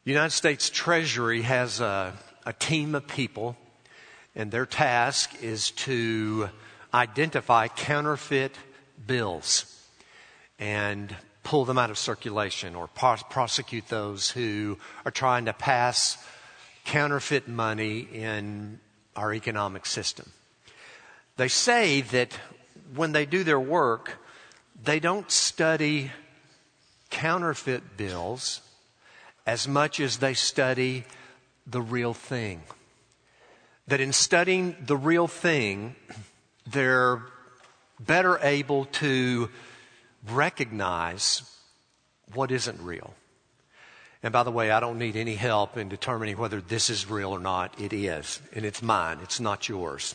The United States Treasury has a team of people, and their task is to identify counterfeit bills and pull them out of circulation or prosecute those who are trying to pass counterfeit money in our economic system. They say that when they do their work, they don't study counterfeit bills as much as they study the real thing. That in studying the real thing, they're better able to recognize what isn't real. And by the way, I don't need any help in determining whether this is real or not. It is, and it's mine. It's not yours.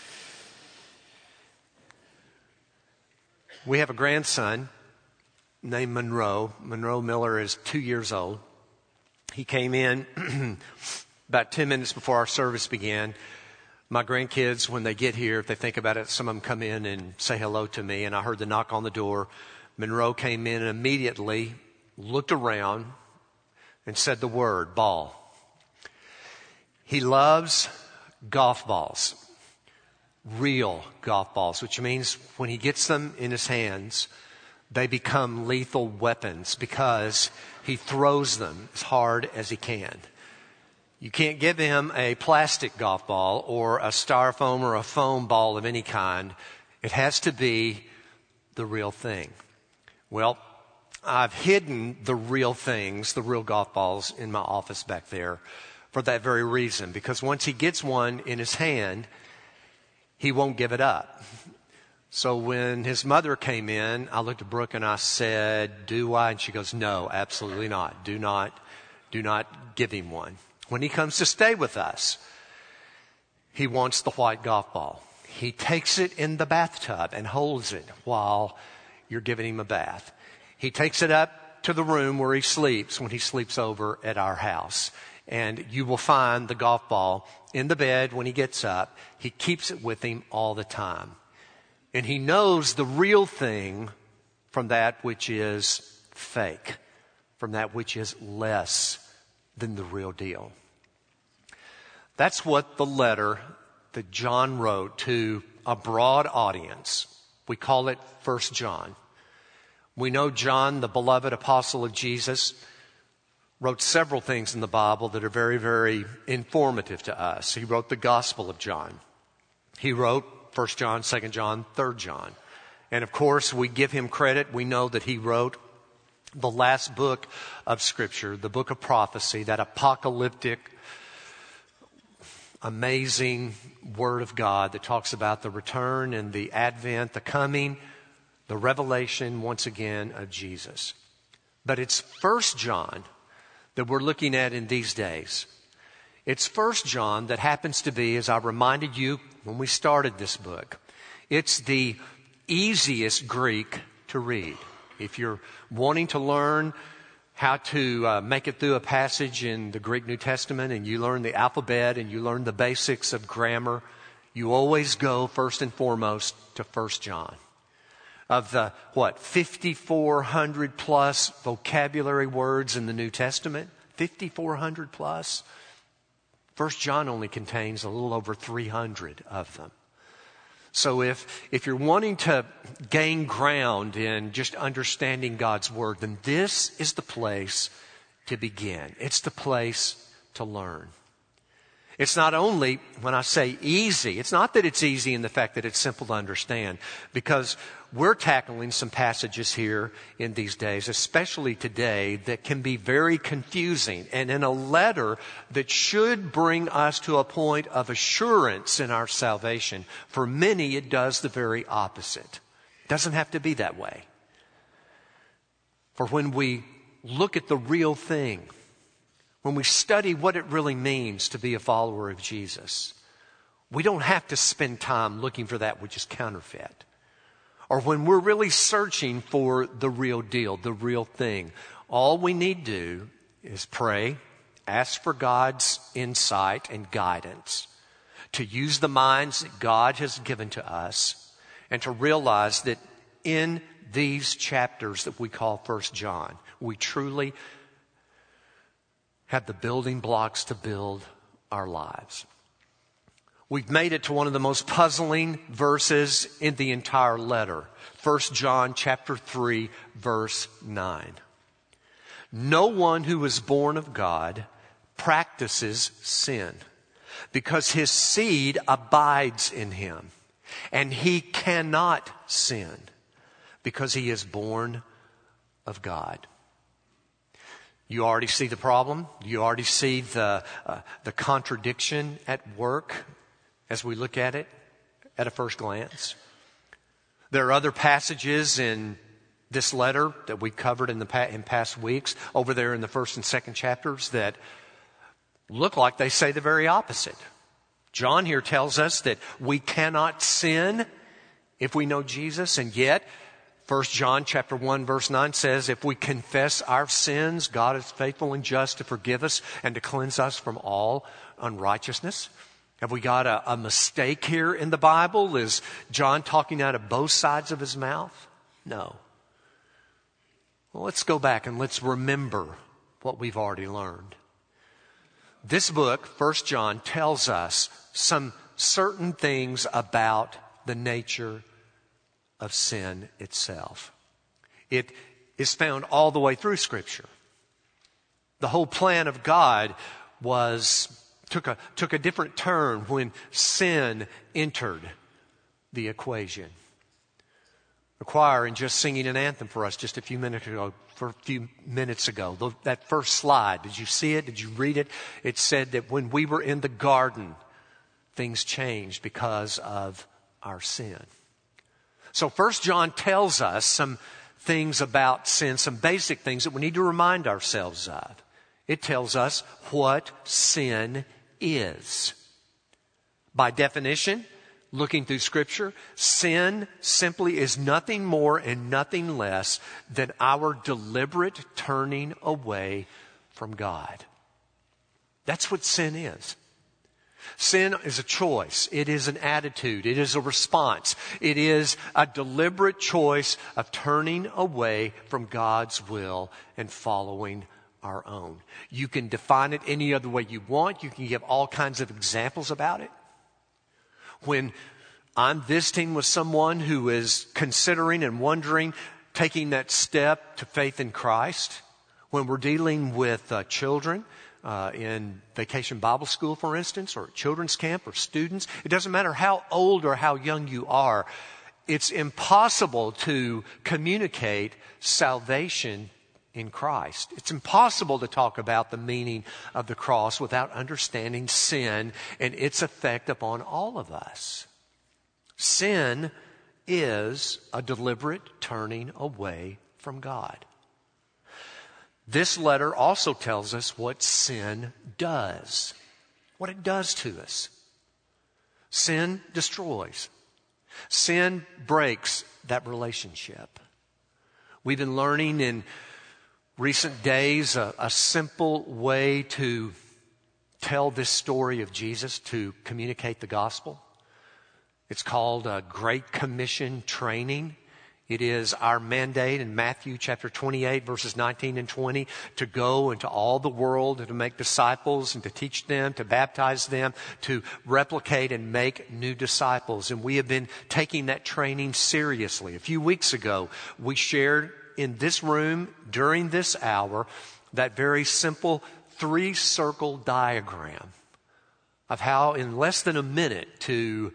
We have a grandson named Monroe. Monroe Miller is 2 years old. He came in about 10 minutes before our service began. My grandkids, when they get here, if they think about it, some of them come in and say hello to me. And I heard the knock on the door. Monroe came in and immediately looked around and said the word, ball. He loves golf balls, real golf balls, which means when he gets them in his hands, they become lethal weapons because he throws them as hard as he can. You can't give him a plastic golf ball or a styrofoam or a foam ball of any kind. It has to be the real thing. Well, I've hidden the real things, the real golf balls, in my office back there for that very reason. Because once he gets one in his hand, he won't give it up. So when his mother came in, I looked at Brooke and I said, do I? And she goes, no, absolutely not. Do not give him one. When he comes to stay with us, he wants the white golf ball. He takes it in the bathtub and holds it while you're giving him a bath. He takes it up to the room where he sleeps when he sleeps over at our house. And you will find the golf ball in the bed when he gets up. He keeps it with him all the time. And he knows the real thing from that which is fake, from that which is less than the real deal. That's what the letter that John wrote to a broad audience. We call it 1 John. We know John, the beloved apostle of Jesus, wrote several things in the Bible that are very, very informative to us. He wrote the Gospel of John. He wrote 1 John, 2 John, 3 John. And of course, we give him credit. We know that he wrote the last book of Scripture, the book of prophecy, that apocalyptic, amazing Word of God that talks about the return and the advent, the coming, the revelation, once again, of Jesus. But it's 1 John that we're looking at in these days. It's 1 John that happens to be, as I reminded you when we started this book, it's the easiest Greek to read. If you're wanting to learn how to make it through a passage in the Greek New Testament and you learn the alphabet and you learn the basics of grammar, you always go first and foremost to 1 John. Of the, 5,400 plus vocabulary words in the New Testament? 5,400 plus? 1 John only contains a little over 300 of them. So if you're wanting to gain ground in just understanding God's Word, then this is the place to begin. It's the place to learn. It's not only, when I say easy, it's not that it's easy in the fact that it's simple to understand, because we're tackling some passages here in these days, especially today, that can be very confusing. And in a letter that should bring us to a point of assurance in our salvation, for many it does the very opposite. It doesn't have to be that way. For when we look at the real thing, when we study what it really means to be a follower of Jesus, we don't have to spend time looking for that which is counterfeit. Or when we're really searching for the real deal, the real thing, all we need to do is pray, ask for God's insight and guidance, to use the minds that God has given to us, and to realize that in these chapters that we call 1 John, we truly have the building blocks to build our lives. We've made it to one of the most puzzling verses in the entire letter. 1 John chapter 3, verse 9. No one who is born of God practices sin, because his seed abides in him, and he cannot sin, because he is born of God. You already see the problem. You already see the contradiction at work as we look at it at a first glance. There are other passages in this letter that we covered in past weeks over there in the first and second chapters that look like they say the very opposite. John here tells us that we cannot sin if we know Jesus, and yet 1 John chapter 1 verse 9 says, if we confess our sins, God is faithful and just to forgive us and to cleanse us from all unrighteousness. Have we got a mistake here in the Bible? Is John talking out of both sides of his mouth? No. Well, let's go back and let's remember what we've already learned. This book, 1 John, tells us some certain things about the nature of sin itself. It is found all the way through Scripture. The whole plan of God took a different turn when sin entered the equation. The choir, in just singing an anthem for us just a few minutes ago, that first slide, did you see it? Did you read it? It said that when we were in the garden, things changed because of our sin. So 1 John tells us some things about sin, some basic things that we need to remind ourselves of. It tells us what sin is. By definition, looking through Scripture, sin simply is nothing more and nothing less than our deliberate turning away from God. That's what sin is. Sin is a choice. It is an attitude. It is a response. It is a deliberate choice of turning away from God's will and following our own. You can define it any other way you want. You can give all kinds of examples about it. When I'm visiting with someone who is considering and wondering, taking that step to faith in Christ, when we're dealing with children, in Vacation Bible School, for instance, or children's camp, or students. It doesn't matter how old or how young you are. It's impossible to communicate salvation in Christ. It's impossible to talk about the meaning of the cross without understanding sin and its effect upon all of us. Sin is a deliberate turning away from God. This letter also tells us what sin does, what it does to us. Sin destroys. Sin breaks that relationship. We've been learning in recent days a simple way to tell this story of Jesus, to communicate the gospel. It's called Great Commission training. It is our mandate in Matthew chapter 28, verses 19 and 20, to go into all the world and to make disciples and to teach them, to baptize them, to replicate and make new disciples. And we have been taking that training seriously. A few weeks ago, we shared in this room during this hour that very simple 3-circle diagram of how in less than a minute to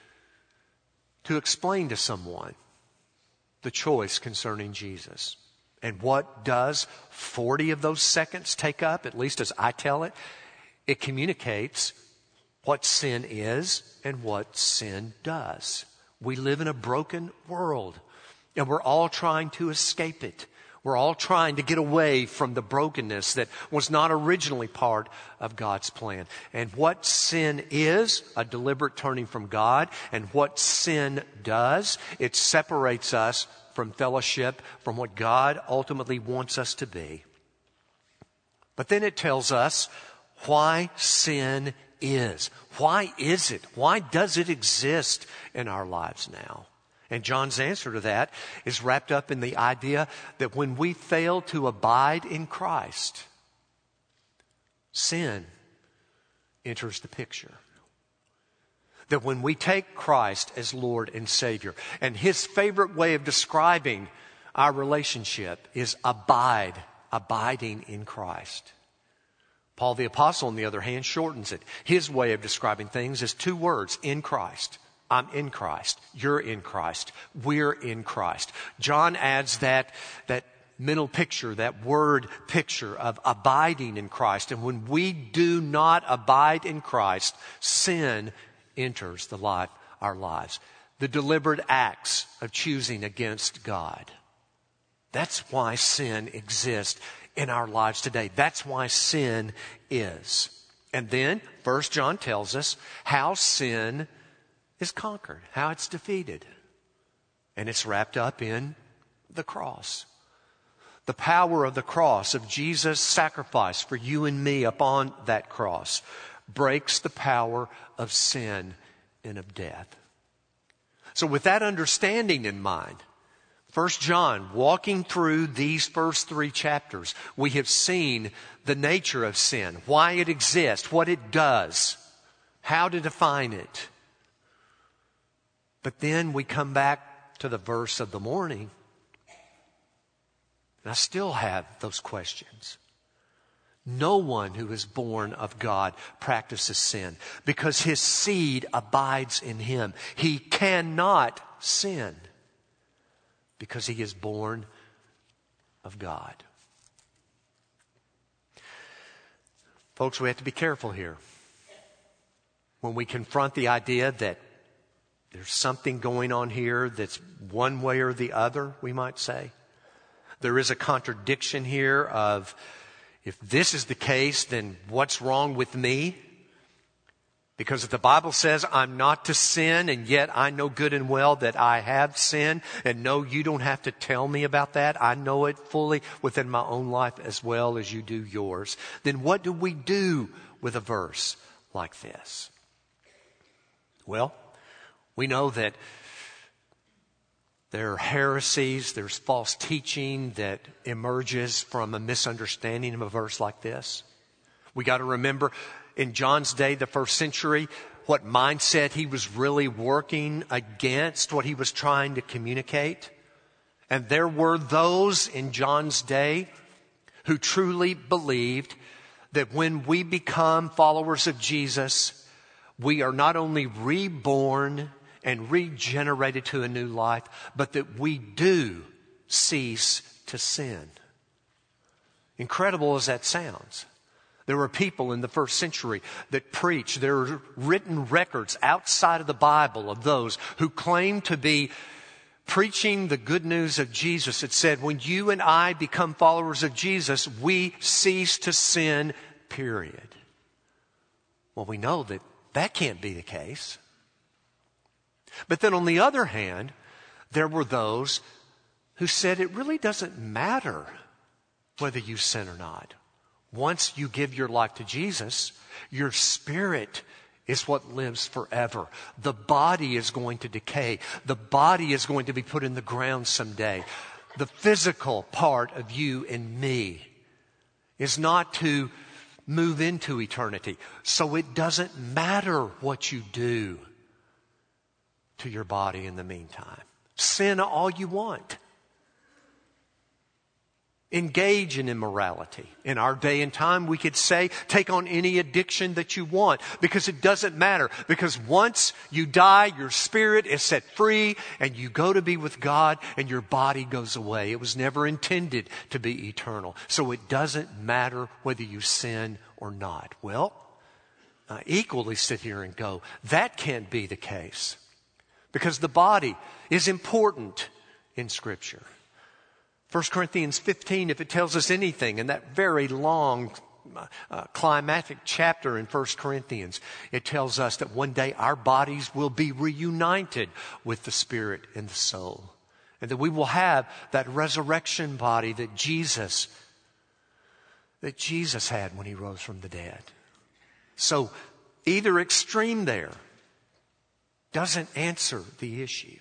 explain to someone the choice concerning Jesus. And what does 40 of those seconds take up, at least as I tell it? It communicates what sin is and what sin does. We live in a broken world, and we're all trying to escape it. We're all trying to get away from the brokenness that was not originally part of God's plan. And what sin is, a deliberate turning from God, and what sin does, it separates us from fellowship, from what God ultimately wants us to be. But then it tells us why sin is. Why is it? Why does it exist in our lives now? And John's answer to that is wrapped up in the idea that when we fail to abide in Christ, sin enters the picture. That when we take Christ as Lord and Savior, and His favorite way of describing our relationship is abiding in Christ. Paul the Apostle, on the other hand, shortens it. His way of describing things is 2 words, in Christ. I'm in Christ. You're in Christ. We're in Christ. John adds that mental picture, that word picture of abiding in Christ. And when we do not abide in Christ, sin enters our lives. The deliberate acts of choosing against God. That's why sin exists in our lives today. That's why sin is. And then 1 John tells us how sin is conquered, how it's defeated. And it's wrapped up in the cross. The power of the cross, of Jesus' sacrifice for you and me upon that cross, breaks the power of sin and of death. So with that understanding in mind, 1 John, walking through these first 3 chapters, we have seen the nature of sin, why it exists, what it does, how to define it. But then we come back to the verse of the morning, and I still have those questions. No one who is born of God practices sin because his seed abides in him. He cannot sin because he is born of God. Folks, we have to be careful here when we confront the idea that there's something going on here that's one way or the other, we might say. There is a contradiction here of, if this is the case, then what's wrong with me? Because if the Bible says I'm not to sin, and yet I know good and well that I have sinned, and no, you don't have to tell me about that. I know it fully within my own life as well as you do yours. Then what do we do with a verse like this? Well, we know that there are heresies, there's false teaching that emerges from a misunderstanding of a verse like this. We got to remember, in John's day, the first century, what mindset he was really working against, what he was trying to communicate. And there were those in John's day who truly believed that when we become followers of Jesus, we are not only reborn and regenerated to a new life, but that we do cease to sin. Incredible as that sounds. There were people in the first century that preached. There are written records outside of the Bible of those who claimed to be preaching the good news of Jesus. It said, when you and I become followers of Jesus, we cease to sin, period. Well, we know that that can't be the case. But then on the other hand, there were those who said it really doesn't matter whether you sin or not. Once you give your life to Jesus, your spirit is what lives forever. The body is going to decay. The body is going to be put in the ground someday. The physical part of you and me is not to move into eternity. So it doesn't matter what you do to your body in the meantime. Sin all you want. Engage in immorality. In our day and time, we could say, take on any addiction that you want, because it doesn't matter. Because once you die, your spirit is set free and you go to be with God and your body goes away. It was never intended to be eternal. So it doesn't matter whether you sin or not. Well, I equally sit here and go, that can't be the case. Because the body is important in Scripture. 1 Corinthians 15, if it tells us anything, in that very long climactic chapter in 1 Corinthians, it tells us that one day our bodies will be reunited with the spirit and the soul. And that we will have that resurrection body that Jesus had when he rose from the dead. So either extreme there doesn't answer the issue.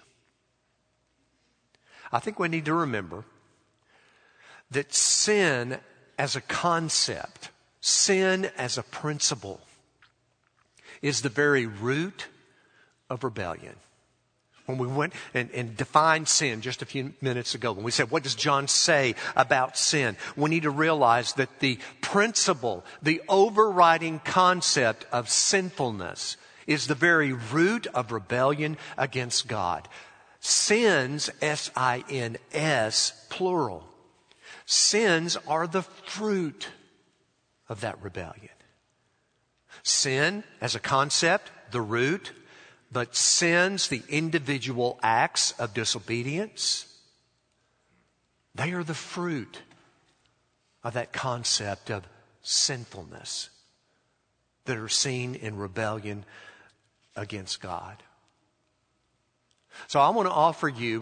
I think we need to remember that sin as a concept, sin as a principle is the very root of rebellion. When we went and defined sin just a few minutes ago, when we said, what does John say about sin? We need to realize that the principle, the overriding concept of sinfulness is the very root of rebellion against God. Sins, S-I-N-S, plural. Sins are the fruit of that rebellion. Sin as a concept, the root. But sins, the individual acts of disobedience, they are the fruit of that concept of sinfulness that are seen in rebellion against God. So I want to offer you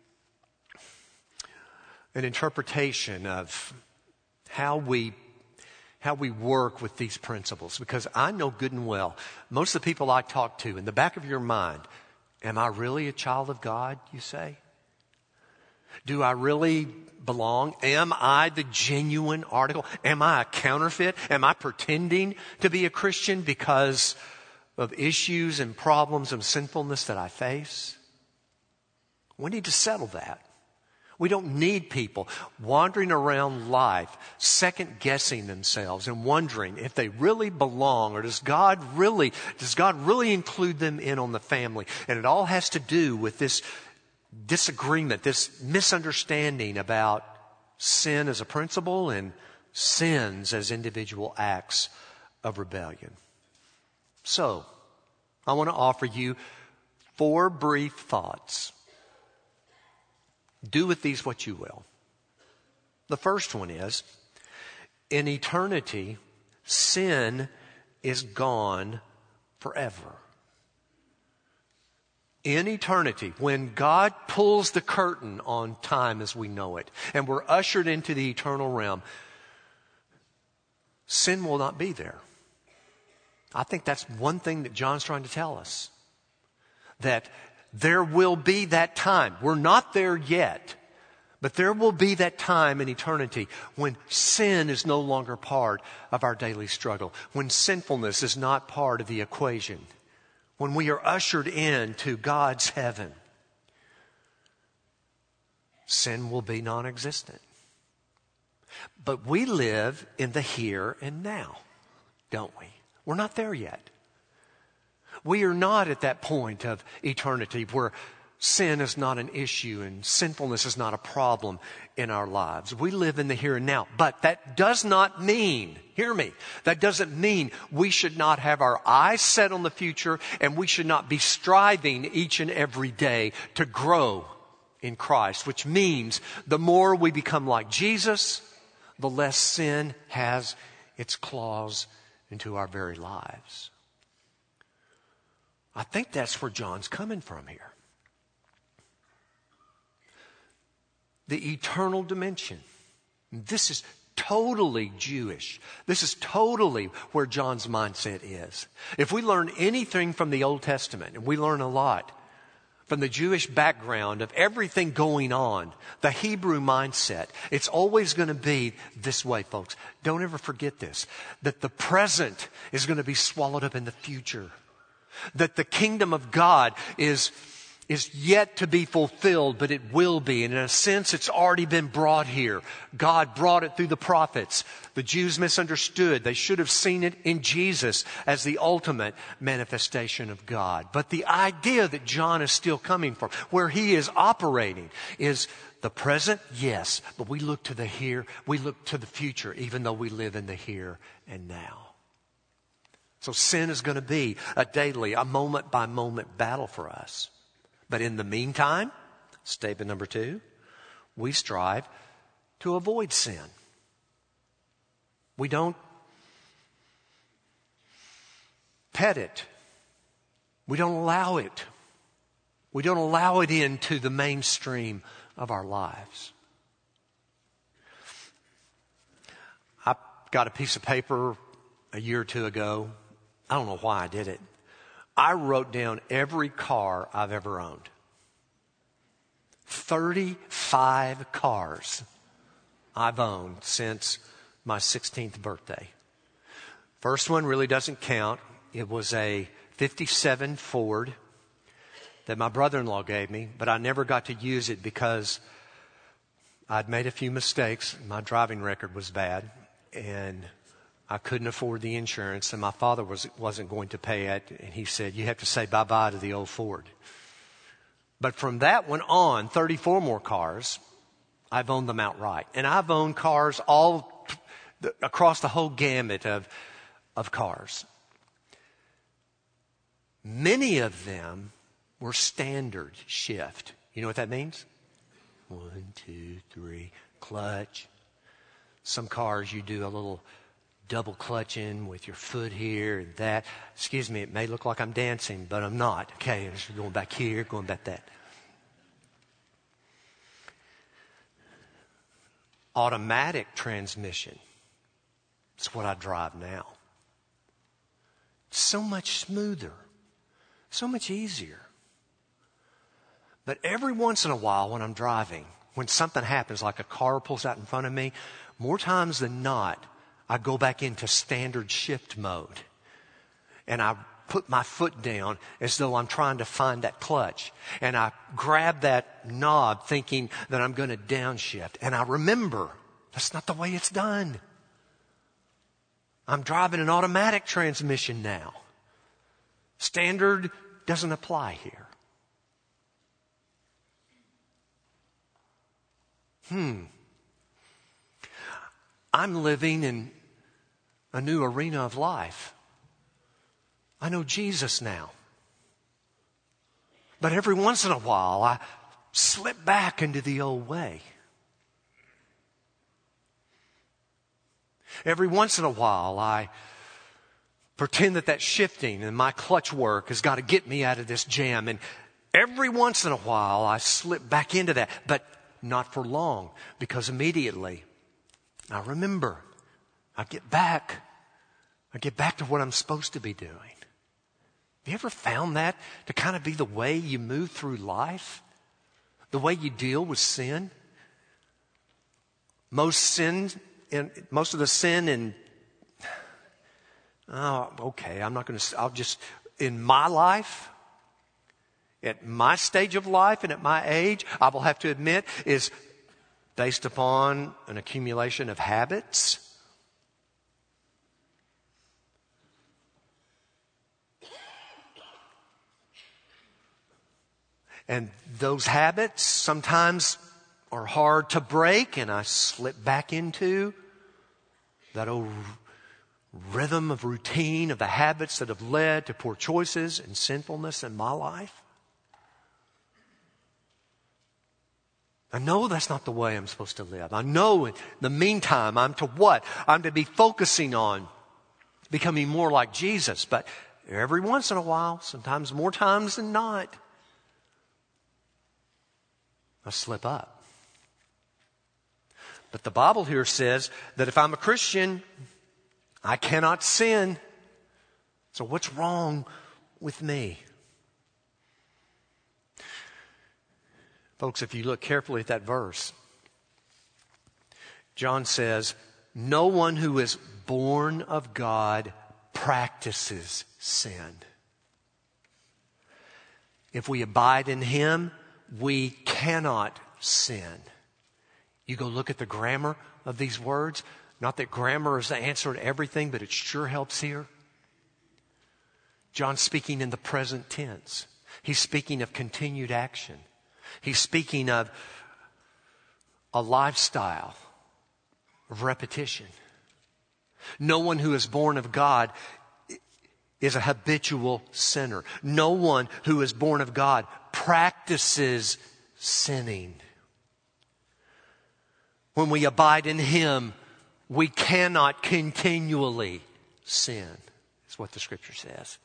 an interpretation of how we work with these principles, because I know good and well, most of the people I talk to, in the back of your mind, am I really a child of God, you say? Do I really belong? Am I the genuine article? Am I a counterfeit? Am I pretending to be a Christian because of issues and problems and sinfulness that I face? We need to settle that. We don't need people wandering around life, second-guessing themselves and wondering if they really belong, or does God really include them in on the family? And it all has to do with this disagreement, this misunderstanding about sin as a principle and sins as individual acts of rebellion. So, I want to offer you 4 brief thoughts. Do with these what you will. The first one is, in eternity, sin is gone forever. In eternity, when God pulls the curtain on time as we know it, and we're ushered into the eternal realm, sin will not be there. I think that's one thing that John's trying to tell us. That there will be that time. We're not there yet, but there will be that time in eternity when sin is no longer part of our daily struggle, when sinfulness is not part of the equation, when we are ushered into God's heaven. Sin will be non-existent. But we live in the here and now, don't we? We're not there yet. We are not at that point of eternity where sin is not an issue and sinfulness is not a problem in our lives. We live in the here and now. But that does not mean, hear me, that doesn't mean we should not have our eyes set on the future and we should not be striving each and every day to grow in Christ, which means the more we become like Jesus, the less sin has its claws into our very lives. I think that's where John's coming from here. The eternal dimension. This is totally Jewish. This is totally where John's mindset is. If we learn anything from the Old Testament, and we learn a lot from the Jewish background of everything going on, the Hebrew mindset, it's always going to be this way, folks. Don't ever forget this, that the present is going to be swallowed up in the future. That the kingdom of God is yet to be fulfilled, but it will be. And in a sense, it's already been brought here. God brought it through the prophets. The Jews misunderstood. They should have seen it in Jesus as the ultimate manifestation of God. But the idea that John is still coming from, where he is operating, is the present, yes, but we look to the here, we look to the future, even though we live in the here and now. So sin is going to be a daily, a moment-by-moment battle for us. But in the meantime, statement number 2, we strive to avoid sin. We don't pet it. We don't allow it. We don't allow it into the mainstream of our lives. I got a piece of paper a year or 2 ago. I don't know why I did it. I wrote down every car I've ever owned. 35 cars I've owned since my 16th birthday. First one really doesn't count. It was a 57 Ford that my brother-in-law gave me, but I never got to use it because I'd made a few mistakes. My driving record was bad, and I couldn't afford the insurance, and my father wasn't going to pay it, and he said, you have to say bye-bye to the old Ford. But from that one on, 34 more cars, I've owned them outright. And I've owned cars all across the whole gamut of cars. Many of them were standard shift. You know what that means? 1, 2, 3, clutch. Some cars you do a little double clutching with your foot here and that. Excuse me, it may look like I'm dancing, but I'm not. Okay, I'm just going back here, going back that. Automatic transmission. It's what I drive now. So much smoother. So much easier. But every once in a while when I'm driving, when something happens, like a car pulls out in front of me, more times than not, I go back into standard shift mode. And I put my foot down as though I'm trying to find that clutch. And I grab that knob thinking that I'm going to downshift. And I remember, that's not the way it's done. I'm driving an automatic transmission now. Standard doesn't apply here. I'm living in a new arena of life. I know Jesus now. But every once in a while, I slip back into the old way. Every once in a while, I pretend that shifting and my clutch work has got to get me out of this jam. And every once in a while, I slip back into that. But not for long, because immediately I remember, I get back to what I'm supposed to be doing. Have you ever found that to kind of be the way you move through life? The way you deal with sin? Most of the sin in my life, at my stage of life and at my age, I will have to admit, is based upon an accumulation of habits. And those habits sometimes are hard to break, and I slip back into that old rhythm of routine of the habits that have led to poor choices and sinfulness in my life. I know that's not the way I'm supposed to live. I know in the meantime I'm to what? I'm to be focusing on becoming more like Jesus. But every once in a while, sometimes more times than not, I slip up. But the Bible here says that if I'm a Christian, I cannot sin. So what's wrong with me? Folks, if you look carefully at that verse, John says, no one who is born of God practices sin. If we abide in Him, we cannot sin. You go look at the grammar of these words. Not that grammar is the answer to everything, but it sure helps here. John's speaking in the present tense. He's speaking of continued action. He's speaking of a lifestyle of repetition. No one who is born of God is a habitual sinner. No one who is born of God practices sinning. When we abide in Him, we cannot continually sin. That's what the Scripture says.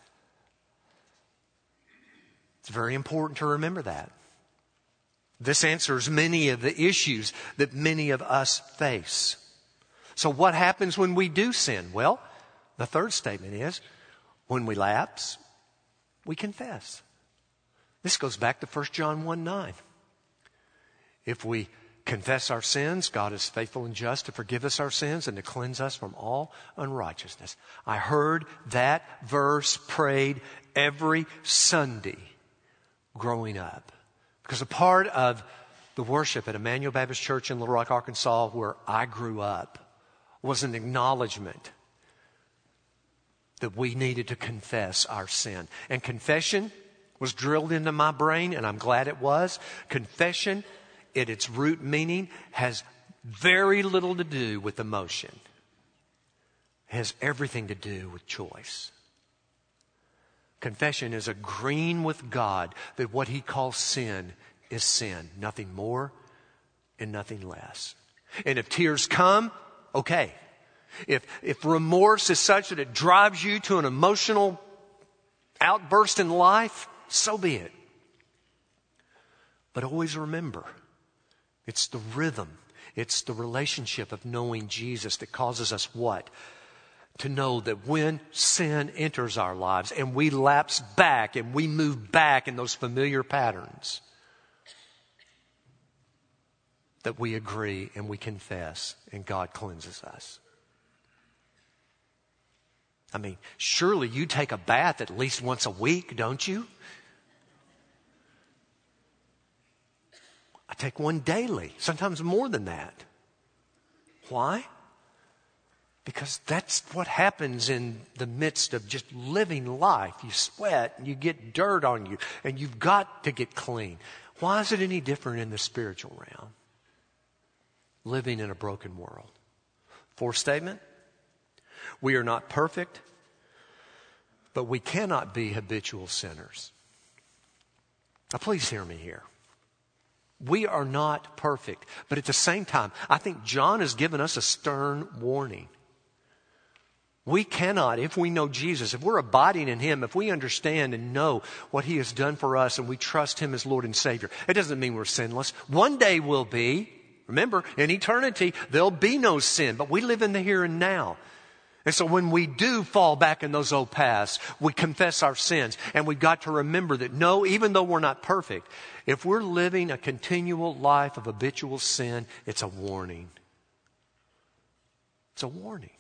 It's very important to remember that. This answers many of the issues that many of us face. So what happens when we do sin? Well, the third statement is, when we lapse, we confess. This goes back to 1 John 1:9. If we confess our sins, God is faithful and just to forgive us our sins and to cleanse us from all unrighteousness. I heard that verse prayed every Sunday growing up. Because a part of the worship at Emmanuel Baptist Church in Little Rock, Arkansas, where I grew up, was an acknowledgement that we needed to confess our sin. And confession was drilled into my brain, and I'm glad it was. Confession, at its root meaning, has very little to do with emotion. It has everything to do with choice. Confession is agreeing with God that what He calls sin is sin. Nothing more and nothing less. And if tears come, okay. If remorse is such that it drives you to an emotional outburst in life, so be it. But always remember, it's the rhythm, it's the relationship of knowing Jesus that causes us what? To know that when sin enters our lives and we lapse back and we move back in those familiar patterns, that we agree and we confess and God cleanses us. I mean, surely you take a bath at least once a week, don't you? I take one daily, sometimes more than that. Why? Because that's what happens in the midst of just living life. You sweat and you get dirt on you and you've got to get clean. Why is it any different in the spiritual realm? Living in a broken world. Fourth statement. We are not perfect, but we cannot be habitual sinners. Now, please hear me here. We are not perfect, but at the same time, I think John has given us a stern warning. We cannot, if we know Jesus, if we're abiding in Him, if we understand and know what He has done for us and we trust Him as Lord and Savior, it doesn't mean we're sinless. One day we'll be. Remember, in eternity, there'll be no sin, but we live in the here and now. And so when we do fall back in those old paths, we confess our sins. And we've got to remember that no, even though we're not perfect, if we're living a continual life of habitual sin, it's a warning. It's a warning.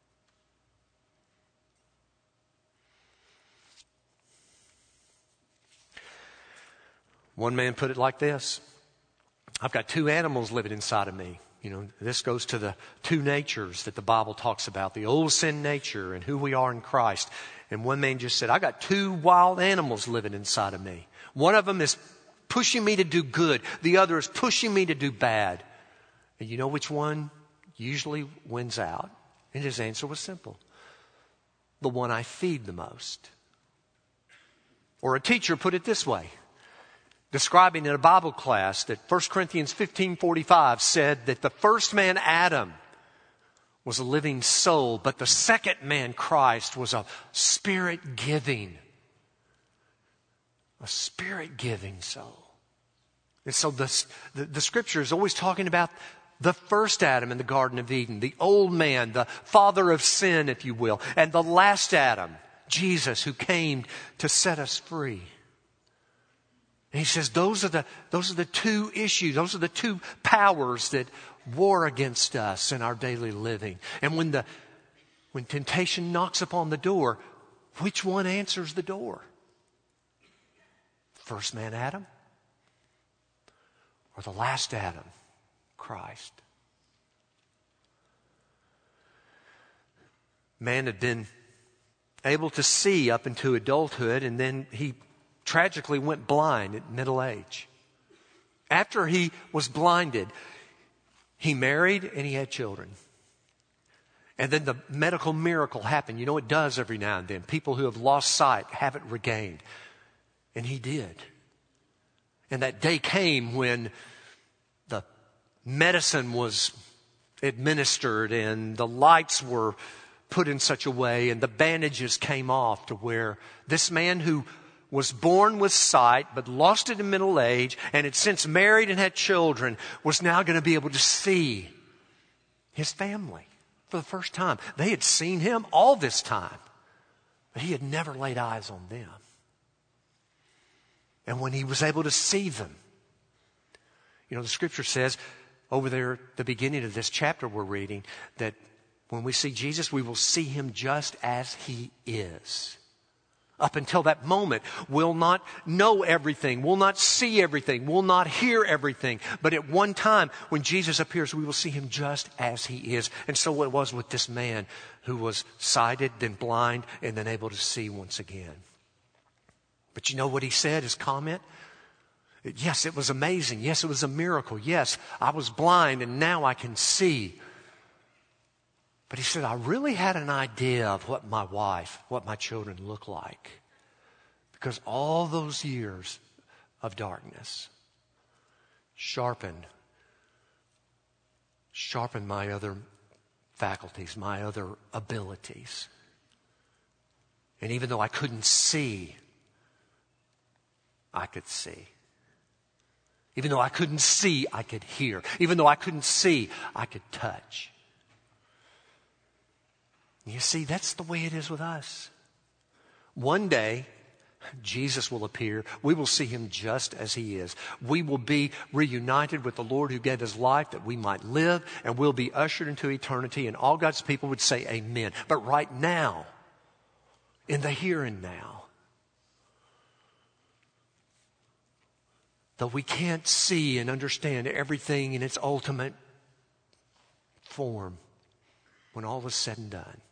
One man put it like this. I've got two animals living inside of me. You know, this goes to the two natures that the Bible talks about, the old sin nature and who we are in Christ. And one man just said, I got two wild animals living inside of me. One of them is pushing me to do good. The other is pushing me to do bad. And you know which one usually wins out? And his answer was simple. The one I feed the most. Or a teacher put it this way, describing in a Bible class that 1 Corinthians 15:45 said that the first man, Adam, was a living soul, but the second man, Christ, was a spirit-giving soul. And so the Scripture is always talking about the first Adam in the Garden of Eden, the old man, the father of sin, if you will, and the last Adam, Jesus, who came to set us free. And he says those are the two issues, those are the two powers that war against us in our daily living. And when temptation knocks upon the door, which one answers the door? First man Adam? Or the last Adam, Christ? Man had been able to see up into adulthood, and then he tragically went blind at middle age. After he was blinded, he married and he had children. And then the medical miracle happened. You know, it does every now and then. People who have lost sight have it regained. And he did. And that day came when the medicine was administered and the lights were put in such a way and the bandages came off to where this man who was born with sight but lost it in middle age and had since married and had children was now going to be able to see his family for the first time. They had seen him all this time, but he had never laid eyes on them. And when he was able to see them, you know, the Scripture says over there at the beginning of this chapter we're reading, that when we see Jesus, we will see him just as he is. Up until that moment, we'll not know everything. We'll not see everything. We'll not hear everything. But at one time, when Jesus appears, we will see him just as he is. And so it was with this man who was sighted, then blind, and then able to see once again. But you know what he said, his comment? Yes, it was amazing. Yes, it was a miracle. Yes, I was blind and now I can see. But he said, I really had an idea of what my wife, what my children look like. Because all those years of darkness sharpened my other faculties, my other abilities. And even though I couldn't see, I could see. Even though I couldn't see, I could hear. Even though I couldn't see, I could touch. You see, that's the way it is with us. One day, Jesus will appear. We will see him just as he is. We will be reunited with the Lord who gave his life that we might live, and we'll be ushered into eternity, and all God's people would say amen. But right now, in the here and now, though we can't see and understand everything in its ultimate form, when all is said and done,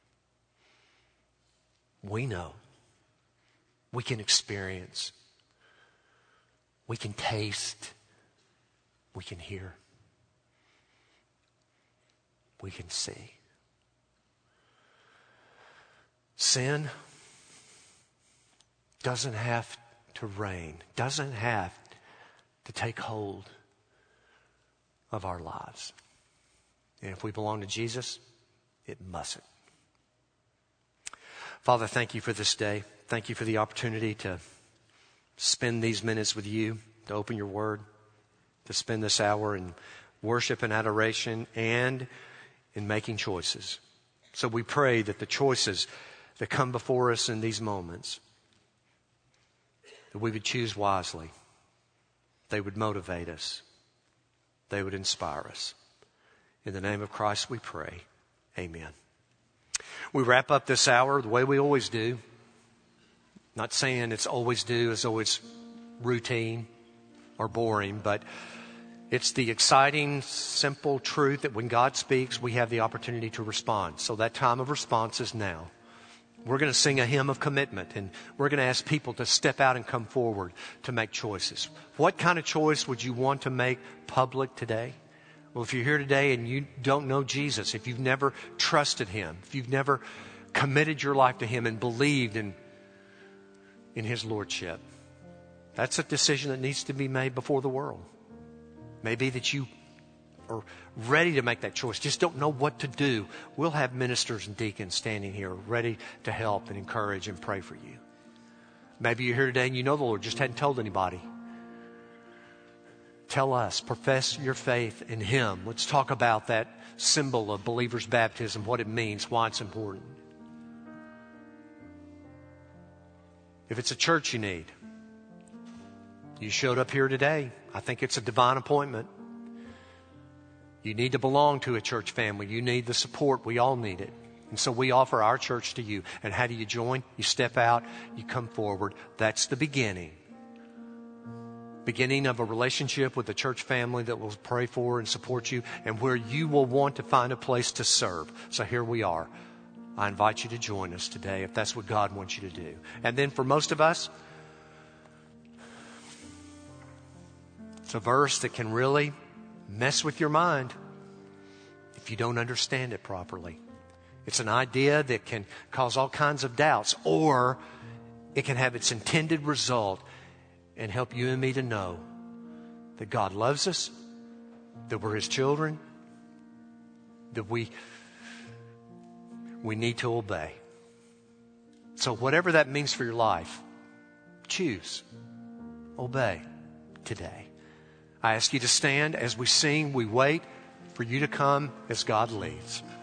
we know, we can experience, we can taste, we can hear, we can see. Sin doesn't have to reign, doesn't have to take hold of our lives. And if we belong to Jesus, it mustn't. Father, thank you for this day. Thank you for the opportunity to spend these minutes with you, to open your word, to spend this hour in worship and adoration and in making choices. So we pray that the choices that come before us in these moments, that we would choose wisely. They would motivate us. They would inspire us. In the name of Christ we pray. Amen. We wrap up this hour the way we always do. Not saying it's always routine or boring, but it's the exciting, simple truth that when God speaks, we have the opportunity to respond. So that time of response is now. We're going to sing a hymn of commitment, and we're going to ask people to step out and come forward to make choices. What kind of choice would you want to make public today? Well, if you're here today and you don't know Jesus, if you've never trusted him, if you've never committed your life to him and believed in his lordship, that's a decision that needs to be made before the world. Maybe that you are ready to make that choice, just don't know what to do. We'll have ministers and deacons standing here ready to help and encourage and pray for you. Maybe you're here today and you know the Lord, just hadn't told anybody. Tell us, profess your faith in him. Let's talk about that symbol of believer's baptism, what it means, why it's important. If it's a church you need, you showed up here today. I think it's a divine appointment. You need to belong to a church family. You need the support. We all need it. And so we offer our church to you. And how do you join? You step out, you come forward. That's the beginning of a relationship with the church family that will pray for and support you, and where you will want to find a place to serve. So here we are. I invite you to join us today if that's what God wants you to do. And then for most of us, it's a verse that can really mess with your mind if you don't understand it properly. It's an idea that can cause all kinds of doubts, or it can have its intended result and help you and me to know that God loves us, that we're his children, that we need to obey. So whatever that means for your life, choose, obey today. I ask you to stand as we sing. We wait for you to come as God leads.